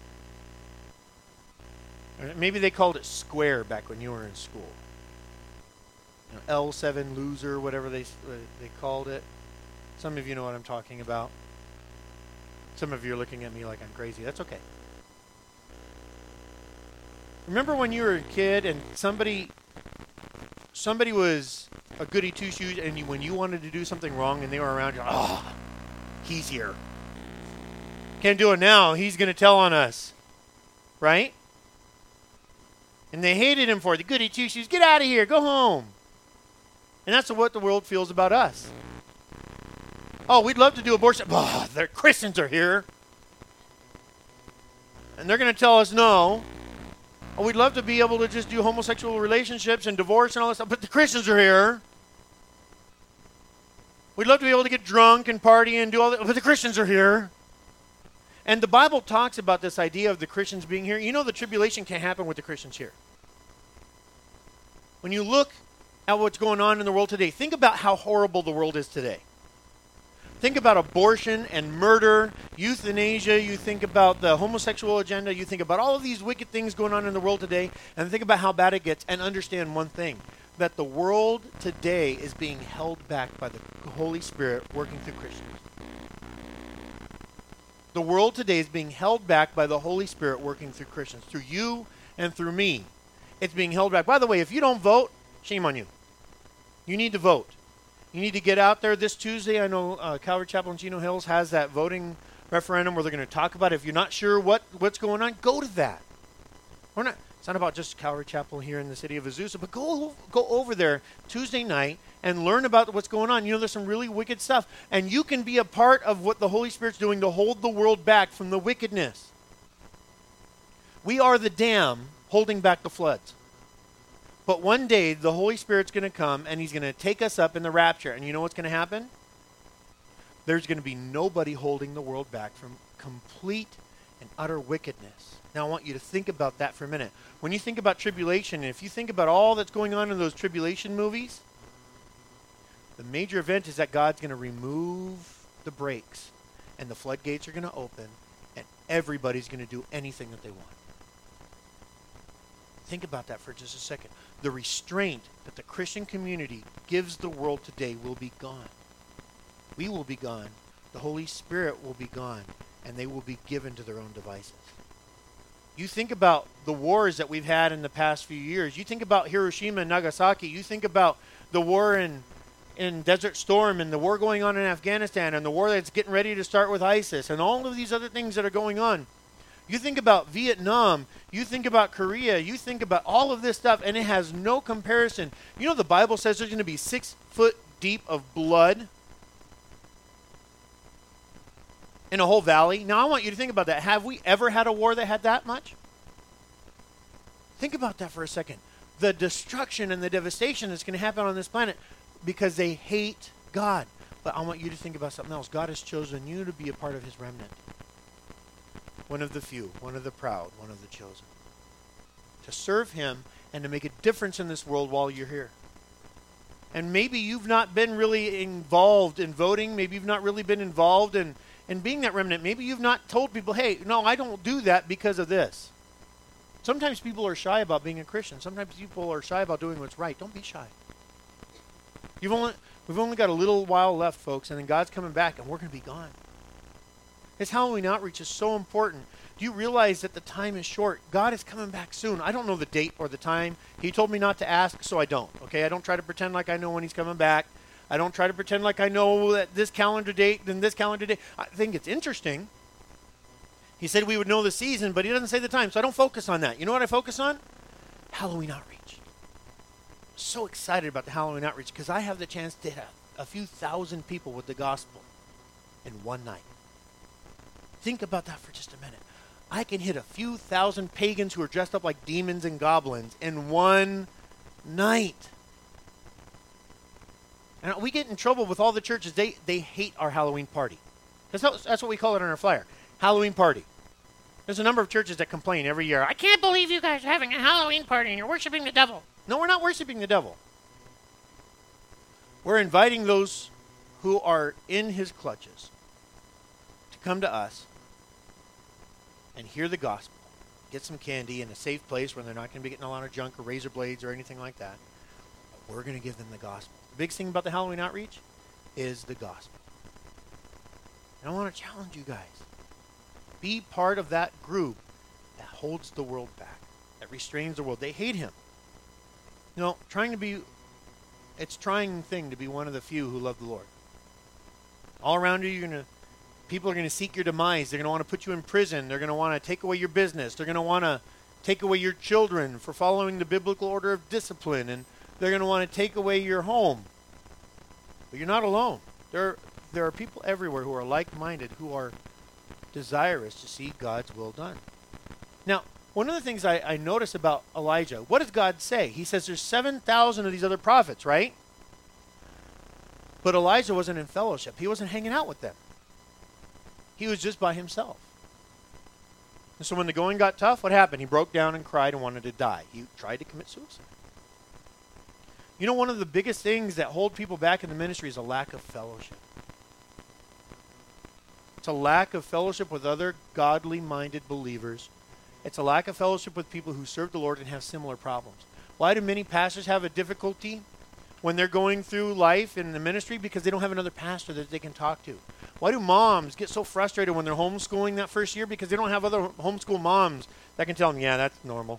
Speaker 1: maybe they called it square back when you were in school. You know, L seven loser, whatever they they called it. Some of you know what I'm talking about. Some of you are looking at me like I'm crazy. That's okay. Remember when you were a kid and somebody somebody was a goody two-shoes, and you, when you wanted to do something wrong and they were around you, oh, he's here. Can't do it now. He's going to tell on us. Right? And they hated him for it. The goody two-shoes, get out of here. Go home. And that's what the world feels about us. Oh, we'd love to do abortion. Oh, the Christians are here. And they're going to tell us no. Oh, we'd love to be able to just do homosexual relationships and divorce and all that stuff, but the Christians are here. We'd love to be able to get drunk and party and do all that, but the Christians are here. And the Bible talks about this idea of the Christians being here. You know the tribulation can't happen with the Christians here. When you look at what's going on in the world today, think about how horrible the world is today. Think about abortion and murder, euthanasia. You think about the homosexual agenda. You think about all of these wicked things going on in the world today, and think about how bad it gets, and understand one thing, that the world today is being held back by the Holy Spirit working through Christians. The world today is being held back by the Holy Spirit working through Christians, through you and through me. It's being held back. By the way, if you don't vote, shame on you. You need to vote. You need to get out there this Tuesday. I know uh, Calvary Chapel in Chino Hills has that voting referendum where they're going to talk about it. If you're not sure what, what's going on, go to that. We're not, it's not about just Calvary Chapel here in the city of Azusa, but go, go over there Tuesday night and learn about what's going on. You know, there's some really wicked stuff. And you can be a part of what the Holy Spirit's doing to hold the world back from the wickedness. We are the dam holding back the floods. But one day, the Holy Spirit's going to come, and he's going to take us up in the rapture. And you know what's going to happen? There's going to be nobody holding the world back from complete and utter wickedness. Now, I want you to think about that for a minute. When you think about tribulation, and if you think about all that's going on in those tribulation movies, the major event is that God's going to remove the brakes, and the floodgates are going to open, and everybody's going to do anything that they want. Think about that for just a second. The restraint that the Christian community gives the world today will be gone. We will be gone. The Holy Spirit will be gone, and they will be given to their own devices. You think about the wars that we've had in the past few years. You think about Hiroshima and Nagasaki. You think about the war in, in Desert Storm and the war going on in Afghanistan and the war that's getting ready to start with ISIS and all of these other things that are going on. You think about Vietnam, you think about Korea, you think about all of this stuff, and it has no comparison. You know the Bible says there's going to be six foot deep of blood in a whole valley. Now I want you to think about that. Have we ever had a war that had that much? Think about that for a second. The destruction and the devastation that's going to happen on this planet because they hate God. But I want you to think about something else. God has chosen you to be a part of his remnant. One of the few, one of the proud, one of the chosen. To serve him and to make a difference in this world while you're here. And maybe you've not been really involved in voting. Maybe you've not really been involved in, in being that remnant. Maybe you've not told people, hey, no, I don't do that because of this. Sometimes people are shy about being a Christian. Sometimes people are shy about doing what's right. Don't be shy. You've only, we've only got a little while left, folks, and then God's coming back, and we're going to be gone. This Halloween outreach is so important. Do you realize that the time is short? God is coming back soon. I don't know the date or the time. He told me not to ask, so I don't. Okay, I don't try to pretend like I know when he's coming back. I don't try to pretend like I know that this calendar date and this calendar date. I think it's interesting. He said we would know the season, but he doesn't say the time, so I don't focus on that. You know what I focus on? Halloween outreach. I'm so excited about the Halloween outreach because I have the chance to hit a, a few thousand people with the gospel in one night. Think about that for just a minute. I can hit a few thousand pagans who are dressed up like demons and goblins in one night. And we get in trouble with all the churches. They they hate our Halloween party. That's, how, that's what we call it on our flyer. Halloween party. There's a number of churches that complain every year, I can't believe you guys are having a Halloween party and you're worshiping the devil. No, we're not worshiping the devil. We're inviting those who are in his clutches to come to us and hear the gospel, get some candy in a safe place where they're not going to be getting a lot of junk or razor blades or anything like that. But we're going to give them the gospel. The biggest thing about the Halloween outreach is the gospel. And I want to challenge you guys. Be part of that group that holds the world back, that restrains the world. They hate him. You know, trying to be, it's a trying thing to be one of the few who love the Lord. All around you, you're going to, people are going to seek your demise. They're going to want to put you in prison. They're going to want to take away your business. They're going to want to take away your children for following the biblical order of discipline. And they're going to want to take away your home. But you're not alone. There, there are people everywhere who are like-minded, who are desirous to see God's will done. Now, one of the things I, I notice about Elijah, what does God say? He says there's seven thousand of these other prophets, right? But Elijah wasn't in fellowship. He wasn't hanging out with them. He was just by himself. And so when the going got tough, what happened? He broke down and cried and wanted to die. He tried to commit suicide. You know, one of the biggest things that hold people back in the ministry is a lack of fellowship. It's a lack of fellowship with other godly-minded believers. It's a lack of fellowship with people who serve the Lord and have similar problems. Why do many pastors have a difficulty when they're going through life in the ministry? Because they don't have another pastor that they can talk to. Why do moms get so frustrated when they're homeschooling that first year? Because they don't have other homeschool moms that can tell them, yeah, that's normal.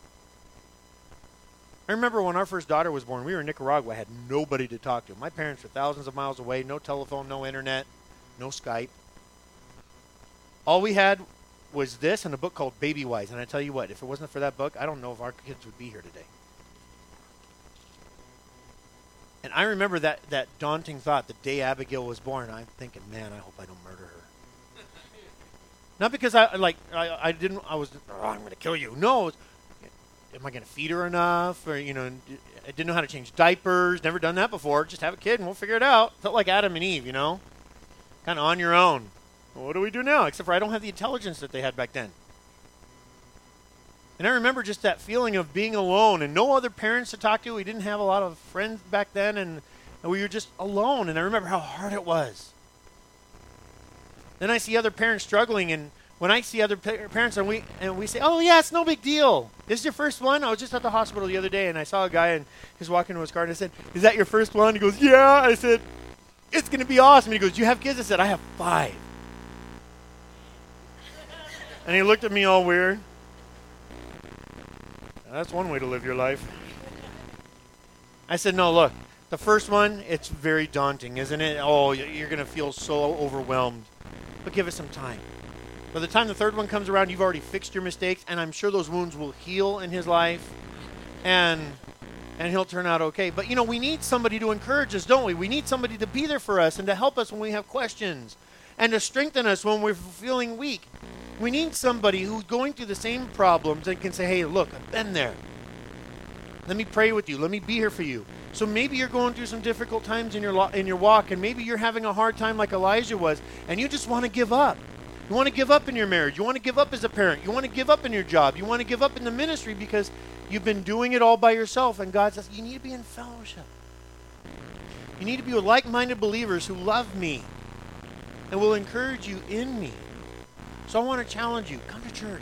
Speaker 1: I remember when our first daughter was born, we were in Nicaragua, I had nobody to talk to. My parents were thousands of miles away, no telephone, no internet, no Skype. All we had was this and a book called Baby Wise. And I tell you what, if it wasn't for that book, I don't know if our kids would be here today. And I remember that, that daunting thought the day Abigail was born. I'm thinking, man, I hope I don't murder her. Not because I like I, I didn't I was oh, I'm going to kill you. No, was, am I going to feed her enough? Or you know, I didn't know how to change diapers. Never done that before. Just have a kid and we'll figure it out. Felt like Adam and Eve, you know, kind of on your own. Well, what do we do now? Except for I don't have the intelligence that they had back then. And I remember just that feeling of being alone and no other parents to talk to. We didn't have a lot of friends back then, and, and we were just alone. And I remember how hard it was. Then I see other parents struggling, and when I see other pa- parents and we and we say, oh, yeah, it's no big deal. This is your first one? I was just at the hospital the other day, and I saw a guy, and he's walking to his car, and I said, is that your first one? He goes, yeah. I said, it's going to be awesome. He goes, do you have kids? I said, I have five. And he looked at me all weird. That's one way to live your life. I said, no, look, the first one, it's very daunting, isn't it? Oh, you're going to feel so overwhelmed. But give it some time. By the time the third one comes around, you've already fixed your mistakes, and I'm sure those wounds will heal in his life, and and he'll turn out okay. But, you know, we need somebody to encourage us, don't we? We need somebody to be there for us and to help us when we have questions and to strengthen us when we're feeling weak. We need somebody who's going through the same problems and can say, hey, look, I've been there. Let me pray with you. Let me be here for you. So maybe you're going through some difficult times in your lo- in your walk, and maybe you're having a hard time like Elijah was, and you just want to give up. You want to give up in your marriage. You want to give up as a parent. You want to give up in your job. You want to give up in the ministry because you've been doing it all by yourself, and God says, you need to be in fellowship. You need to be with like-minded believers who love me and will encourage you in me. So I want to challenge you. Come to church.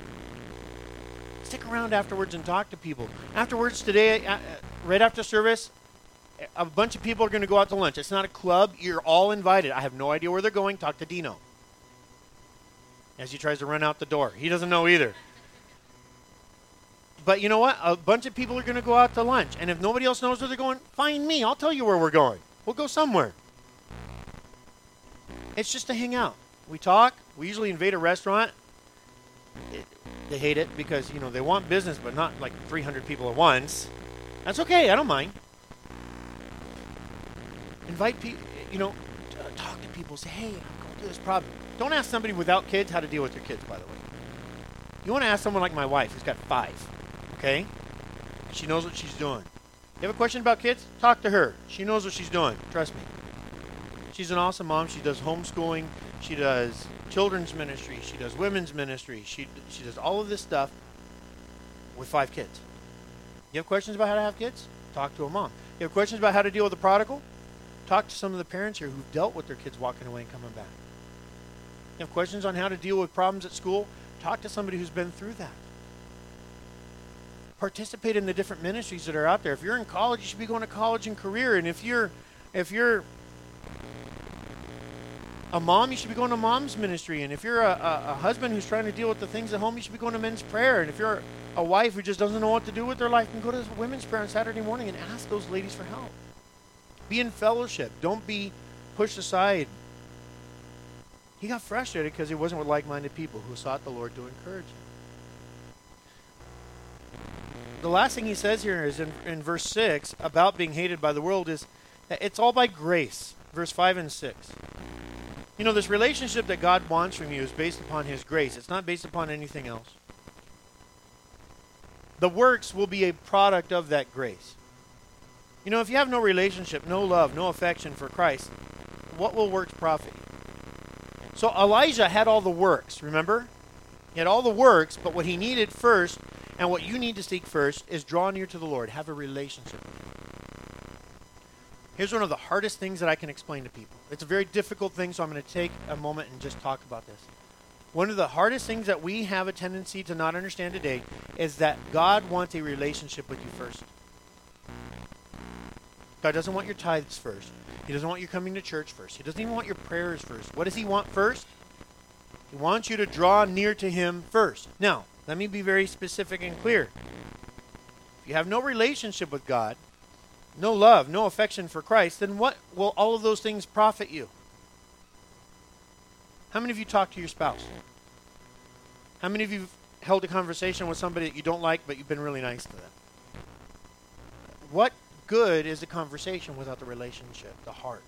Speaker 1: Stick around afterwards and talk to people. Afterwards today, uh, right after service, a bunch of people are going to go out to lunch. It's not a club. You're all invited. I have no idea where they're going. Talk to Dino as he tries to run out the door. He doesn't know either. But you know what? A bunch of people are going to go out to lunch. And if nobody else knows where they're going, find me. I'll tell you where we're going. We'll go somewhere. It's just to hang out. We talk. We usually invade a restaurant. It, they hate it because, you know, they want business, but not like three hundred people at once. That's okay. I don't mind. Invite people, you know, t- talk to people. Say, hey, I'm going through this problem. Don't ask somebody without kids how to deal with their kids, by the way. You want to ask someone like my wife who's got five, okay? She knows what she's doing. You have a question about kids? Talk to her. She knows what she's doing. Trust me. She's an awesome mom. She does homeschooling. She does children's ministry. She does women's ministry. She, she does all of this stuff with five kids. You have questions about how to have kids? Talk to a mom. You have questions about how to deal with the prodigal? Talk to some of the parents here who've dealt with their kids walking away and coming back. You have questions on how to deal with problems at school? Talk to somebody who's been through that. Participate in the different ministries that are out there. If you're in college, you should be going to college and career. And if you're if you're a mom, you should be going to mom's ministry. And if you're a, a, a husband who's trying to deal with the things at home, you should be going to men's prayer. And if you're a wife who just doesn't know what to do with their life, you can go to women's prayer on Saturday morning and ask those ladies for help. Be in fellowship. Don't be pushed aside. He got frustrated because he wasn't with like-minded people who sought the Lord to encourage him. The last thing he says here is in, in verse six about being hated by the world is that it's all by grace. Verse five and six. You know, this relationship that God wants from you is based upon his grace. It's not based upon anything else. The works will be a product of that grace. You know, if you have no relationship, no love, no affection for Christ, what will works profit you? So Elijah had all the works, remember? He had all the works, but what he needed first, and what you need to seek first, is draw near to the Lord. Have a relationship with him. Here's one of the hardest things that I can explain to people. It's a very difficult thing, so I'm going to take a moment and just talk about this. One of the hardest things that we have a tendency to not understand today is that God wants a relationship with you first. God doesn't want your tithes first. He doesn't want you coming to church first. He doesn't even want your prayers first. What does he want first? He wants you to draw near to him first. Now, let me be very specific and clear. If you have no relationship with God, no love, no affection for Christ, then what will all of those things profit you? How many of you talk to your spouse? How many of you have held a conversation with somebody that you don't like, but you've been really nice to them? What good is a conversation without the relationship, the heart?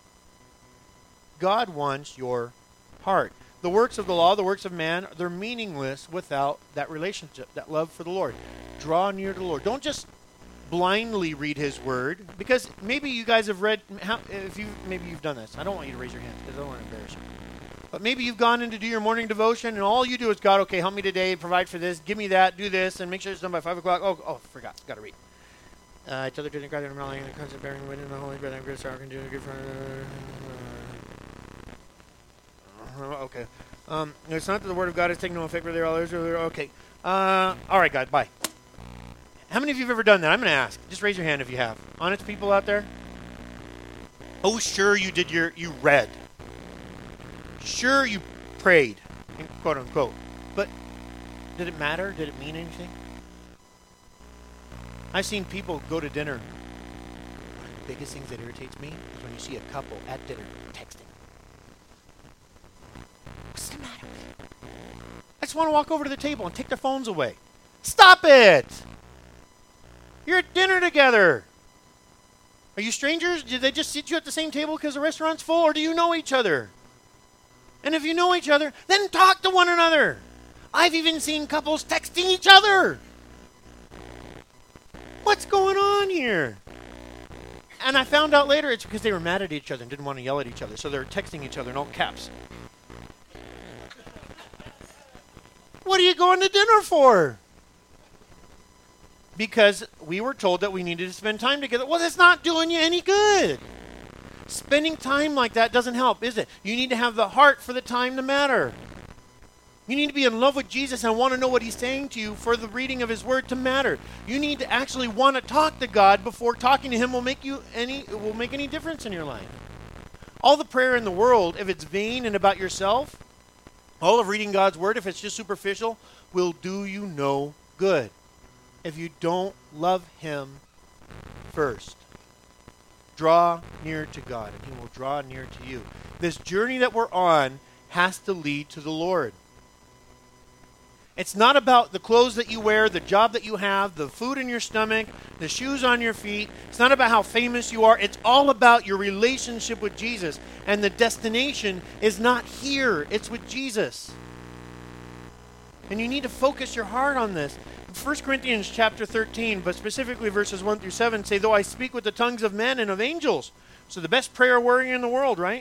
Speaker 1: God wants your heart. The works of the law, the works of man, they're meaningless without that relationship, that love for the Lord. Draw near to the Lord. Don't just blindly read his word, because maybe you guys have read, how, if you maybe you've done this. I don't want you to raise your hands because I don't want to embarrass you. But maybe you've gone in to do your morning devotion, and all you do is, God, okay, help me today, provide for this, give me that, do this, and make sure it's done by five o'clock. Oh, oh, forgot, got to read. Uh, I tell the truth, God, I'm relying on the constant bearing the witness, the Holy Spirit, I'm good, sorry, I can do a good friend. Okay. Um, it's not that the word of God is taking no effect, but they're all okay. Uh, all right, God, bye. How many of you have ever done that? I'm going to ask. Just raise your hand if you have. Honest people out there? Oh, sure, you did your, you read. Sure, you prayed, quote unquote. But did it matter? Did it mean anything? I've seen people go to dinner. One of the biggest things that irritates me is when you see a couple at dinner texting. What's the matter with you? I just want to walk over to the table and take their phones away. Stop it! You're at dinner together. Are you strangers? Did they just sit you at the same table because the restaurant's full, or do you know each other? And if you know each other, then talk to one another. I've even seen couples texting each other. What's going on here? And I found out later it's because they were mad at each other and didn't want to yell at each other, so they were texting each other in all caps. What are you going to dinner for? Because we were told that we needed to spend time together. Well, that's not doing you any good. Spending time like that doesn't help, is it? You need to have the heart for the time to matter. You need to be in love with Jesus and want to know what he's saying to you for the reading of his word to matter. You need to actually want to talk to God before talking to him will make you any will make any difference in your life. All the prayer in the world, if it's vain and about yourself, all of reading God's word, if it's just superficial, will do you no good if you don't love him first. Draw near to God, and he will draw near to you. This journey that we're on has to lead to the Lord. It's not about the clothes that you wear, the job that you have, the food in your stomach, the shoes on your feet. It's not about how famous you are. It's all about your relationship with Jesus. And the destination is not here. It's with Jesus. And you need to focus your heart on this. First Corinthians chapter thirteen, but specifically verses one through seven, say, though I speak with the tongues of men and of angels. So the best prayer warrior in the world, right?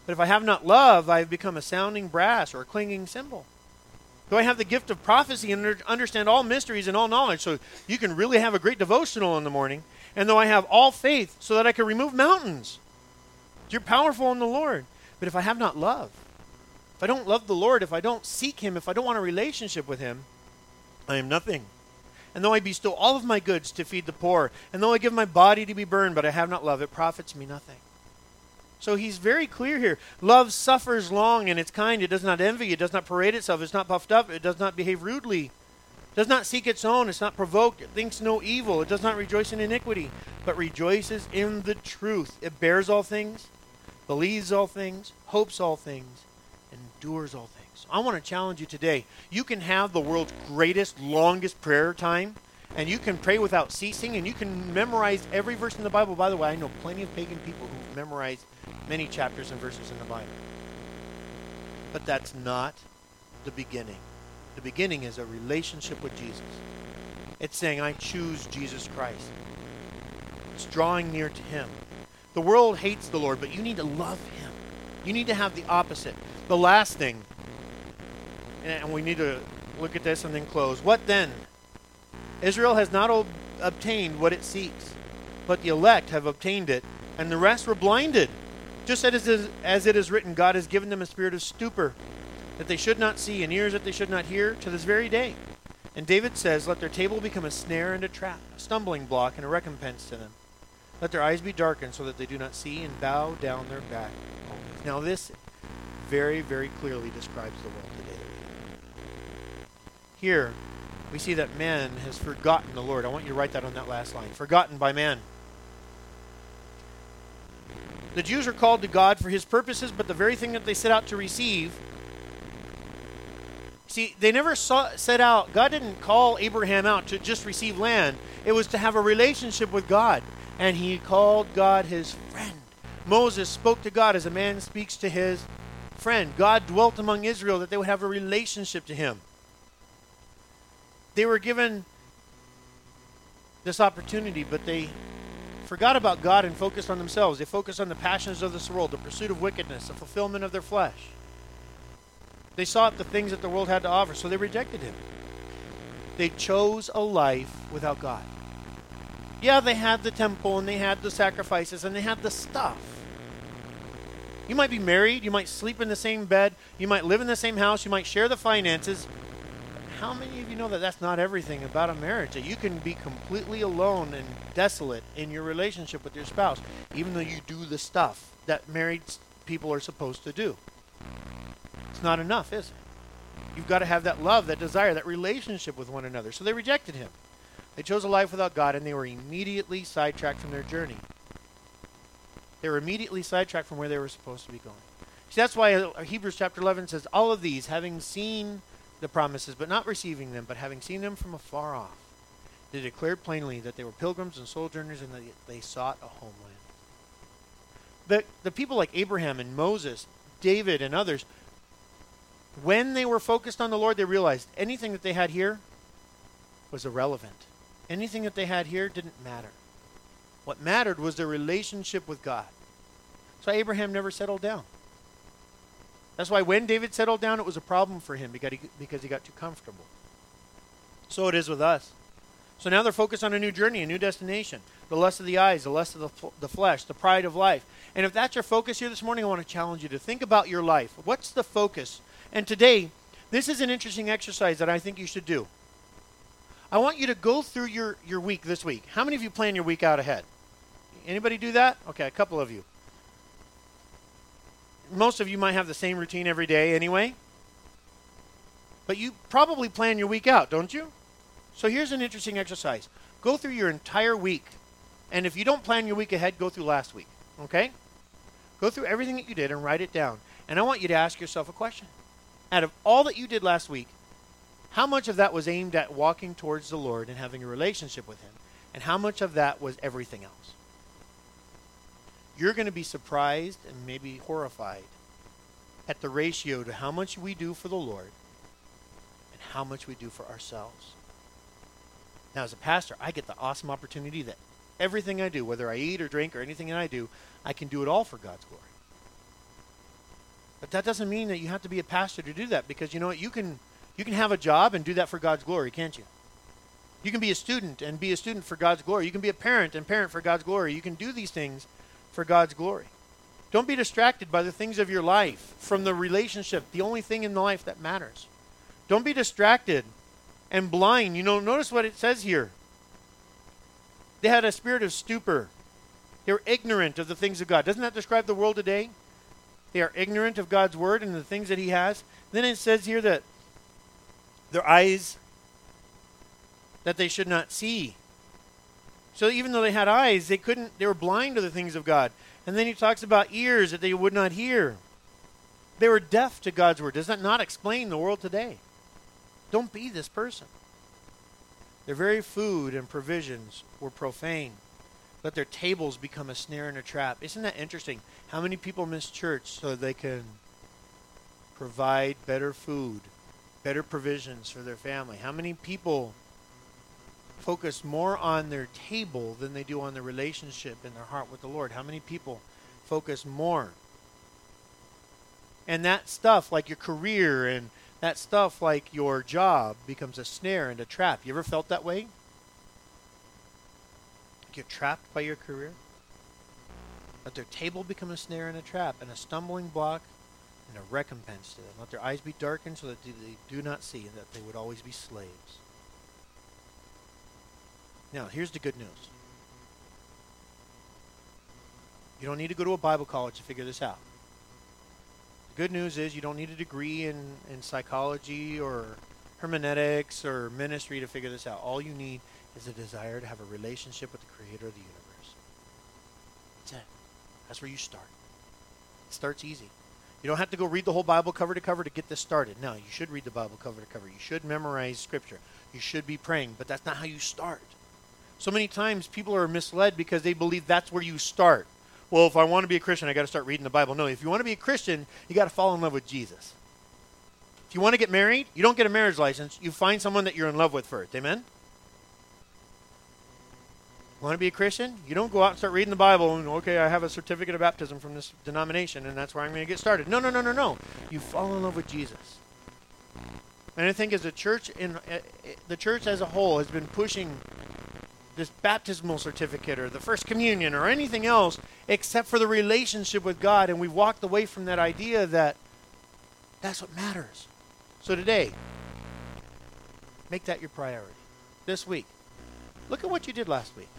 Speaker 1: But if I have not love, I have become a sounding brass or a clanging cymbal. Do I have the gift of prophecy and understand all mysteries and all knowledge so you can really have a great devotional in the morning? And though I have all faith so that I can remove mountains. You're powerful in the Lord. But if I have not love, if I don't love the Lord, if I don't seek him, if I don't want a relationship with him, I am nothing. And though I bestow all of my goods to feed the poor, and though I give my body to be burned, but I have not love, it profits me nothing. So he's very clear here. Love suffers long and it's kind. It does not envy. It does not parade itself. It's not puffed up. It does not behave rudely. It does not seek its own. It's not provoked. It thinks no evil. It does not rejoice in iniquity, but rejoices in the truth. It bears all things, believes all things, hopes all things, endures all things. I want to challenge you today. You can have the world's greatest, longest prayer time, and you can pray without ceasing, and you can memorize every verse in the Bible. By the way, I know plenty of pagan people who've memorized many chapters and verses in the Bible. But that's not the beginning. The beginning is a relationship with Jesus. It's saying, I choose Jesus Christ. It's drawing near to him. The world hates the Lord, but you need to love him. You need to have the opposite. The last thing, and we need to look at this and then close. What then? Israel has not ob- obtained what it seeks, but the elect have obtained it, and the rest were blinded. Just as it is, as it is written, God has given them a spirit of stupor, that they should not see, and ears that they should not hear, to this very day. And David says, let their table become a snare and a trap, a stumbling block and a recompense to them. Let their eyes be darkened so that they do not see, and bow down their back. Now this very, very clearly describes the world today. Here, we see that man has forgotten the Lord. I want you to write that on that last line. Forgotten by man. The Jews are called to God for his purposes, but the very thing that they set out to receive, see, they never saw, set out, God didn't call Abraham out to just receive land. It was to have a relationship with God. And he called God his friend. Moses spoke to God as a man speaks to his friend. God dwelt among Israel that they would have a relationship to him. They were given this opportunity, but they forgot about God and focused on themselves. They focused on the passions of this world, the pursuit of wickedness, the fulfillment of their flesh. They sought the things that the world had to offer, so they rejected him. They chose a life without God. Yeah, they had the temple, and they had the sacrifices, and they had the stuff. You might be married, you might sleep in the same bed, you might live in the same house, you might share the finances. How many of you know that that's not everything about a marriage? That you can be completely alone and desolate in your relationship with your spouse, even though you do the stuff that married people are supposed to do. It's not enough, is it? You've got to have that love, that desire, that relationship with one another. So they rejected him. They chose a life without God, and they were immediately sidetracked from their journey. They were immediately sidetracked from where they were supposed to be going. See, that's why Hebrews chapter eleven says, all of these, having seen the promises, but not receiving them, but having seen them from afar off, they declared plainly that they were pilgrims and sojourners, and that they sought a homeland. The, the people like Abraham and Moses, David and others, when they were focused on the Lord, they realized anything that they had here was irrelevant. Anything that they had here didn't matter. What mattered was their relationship with God. So Abraham never settled down. That's why when David settled down, it was a problem for him because he, because he got too comfortable. So it is with us. So now they're focused on a new journey, a new destination. The lust of the eyes, the lust of the, f- the flesh, the pride of life. And if that's your focus here this morning, I want to challenge you to think about your life. What's the focus? And today, this is an interesting exercise that I think you should do. I want you to go through your, your week this week. How many of you plan your week out ahead? Anybody do that? Okay, a couple of you. Most of you might have the same routine every day anyway. But you probably plan your week out, don't you? So here's an interesting exercise. Go through your entire week. And if you don't plan your week ahead, go through last week. Okay? Go through everything that you did and write it down. And I want you to ask yourself a question. Out of all that you did last week, how much of that was aimed at walking towards the Lord and having a relationship with him? And how much of that was everything else? You're going to be surprised and maybe horrified at the ratio to how much we do for the Lord and how much we do for ourselves. Now, as a pastor, I get the awesome opportunity that everything I do, whether I eat or drink or anything that I do, I can do it all for God's glory. But that doesn't mean that you have to be a pastor to do that, because you know what? You can you can have a job and do that for God's glory, can't you? You can be a student and be a student for God's glory. You can be a parent and parent for God's glory. You can do these things for God's glory. Don't be distracted by the things of your life from the relationship, the only thing in life that matters. Don't be distracted and blind. You know, notice what it says here. They had a spirit of stupor. They were ignorant of the things of God. Doesn't that describe the world today? They are ignorant of God's word and the things that he has. Then it says here that their eyes, that they should not see. So even though they had eyes, they couldn't, they were blind to the things of God. And then he talks about ears that they would not hear. They were deaf to God's word. Does that not explain the world today? Don't be this person. Their very food and provisions were profane. Let their tables become a snare and a trap. Isn't that interesting? How many people miss church so they can provide better food, better provisions for their family? How many people focus more on their table than they do on their relationship in their heart with the Lord? How many people focus more? And that stuff like your career and that stuff like your job becomes a snare and a trap. You ever felt that way? Like you're trapped by your career? Let their table become a snare and a trap, and a stumbling block and a recompense to them. Let their eyes be darkened so that they do not see, and that they would always be slaves. Now, here's the good news. You don't need to go to a Bible college to figure this out. The good news is you don't need a degree in, in psychology or hermeneutics or ministry to figure this out. All you need is a desire to have a relationship with the Creator of the universe. That's it. That's where you start. It starts easy. You don't have to go read the whole Bible cover to cover to get this started. No, you should read the Bible cover to cover. You should memorize Scripture. You should be praying, but that's not how you start. So many times people are misled because they believe that's where you start. Well, if I want to be a Christian, I got to start reading the Bible. No, if you want to be a Christian, you got to fall in love with Jesus. If you want to get married, you don't get a marriage license. You find someone that you're in love with first. Amen? Want to be a Christian? You don't go out and start reading the Bible and, okay, I have a certificate of baptism from this denomination, and that's where I'm going to get started. No, no, no, no, no. You fall in love with Jesus. And I think as a church, in uh, the church as a whole has been pushing this baptismal certificate or the first communion or anything else except for the relationship with God, and we've walked away from that idea that that's what matters. So today, make that your priority. This week, look at what you did last week.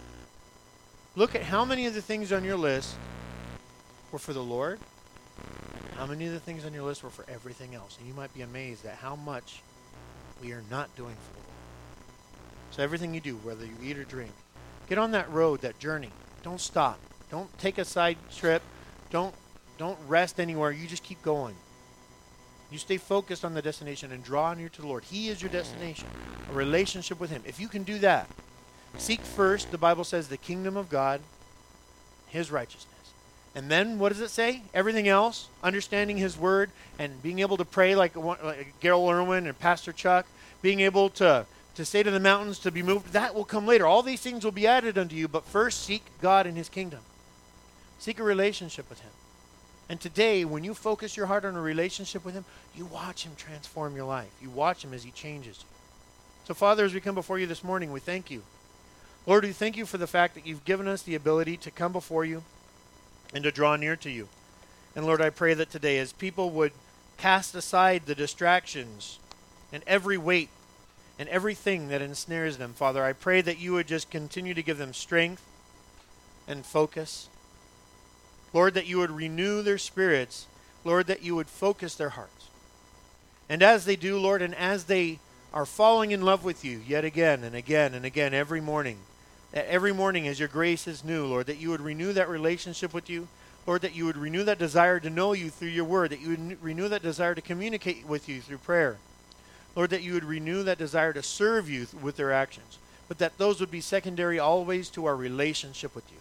Speaker 1: Look at how many of the things on your list were for the Lord, how many of the things on your list were for everything else. And you might be amazed at how much we are not doing for the Lord. So everything you do, whether you eat or drink, get on that road, that journey. Don't stop. Don't take a side trip. Don't don't rest anywhere. You just keep going. You stay focused on the destination and draw near to the Lord. He is your destination, a relationship with Him. If you can do that, seek first, the Bible says, the kingdom of God, His righteousness. And then, what does it say? Everything else, understanding His Word and being able to pray like, like Gerald Irwin and Pastor Chuck, being able to, to say to the mountains to be moved, that will come later. All these things will be added unto you, but first seek God and His kingdom. Seek a relationship with Him. And today, when you focus your heart on a relationship with Him, you watch Him transform your life. You watch Him as He changes you. So, Father, as we come before you this morning, we thank you. Lord, we thank you for the fact that you've given us the ability to come before you and to draw near to you. And Lord, I pray that today, as people would cast aside the distractions and every weight and everything that ensnares them, Father, I pray that you would just continue to give them strength and focus. Lord, that you would renew their spirits. Lord, that you would focus their hearts. And as they do, Lord, and as they are falling in love with you yet again and again and again every morning, that every morning as your grace is new, Lord, that you would renew that relationship with you. Lord, that you would renew that desire to know you through your word, that you would renew that desire to communicate with you through prayer. Lord, that you would renew that desire to serve you with their actions, but that those would be secondary always to our relationship with you.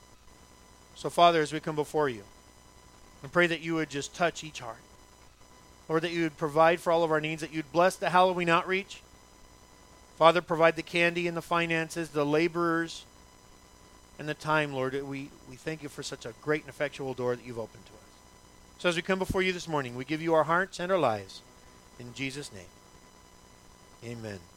Speaker 1: So, Father, as we come before you, I pray that you would just touch each heart. Lord, that you would provide for all of our needs, that you'd bless the Halloween outreach. Father, provide the candy and the finances, the laborers, and the time, Lord. We, we thank you for such a great and effectual door that you've opened to us. So as we come before you this morning, we give you our hearts and our lives. In Jesus' name, amen.